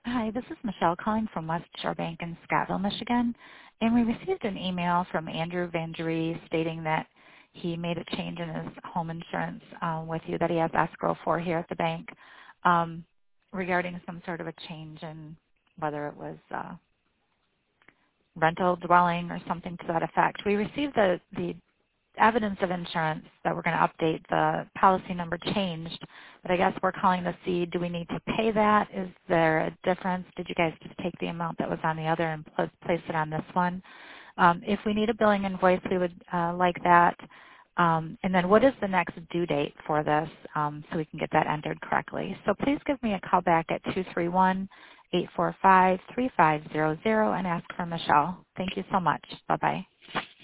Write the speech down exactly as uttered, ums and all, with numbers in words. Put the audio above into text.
Hi, this is Michelle calling from West Shore Bank in Scottsville, Michigan. And we received an email from Andrew Vandry stating that he made a change in his home insurance uh, with you that he has escrow for here at the bank um, regarding some sort of a change in whether it was uh, rental dwelling or something to that effect. We received the, the evidence of insurance that we're going to update. The policy number changed, but I guess we're calling to see, do we need to pay that? Is there a difference? Did you guys just take the amount that was on the other and pl- place it on this one? Um, if we need a billing invoice, we would uh, like that. Um, and then what is the next due date for this um, so we can get that entered correctly? So please give me a call back at two three one, eight four five, three five zero zero and ask for Michelle. Thank you so much. Bye-bye.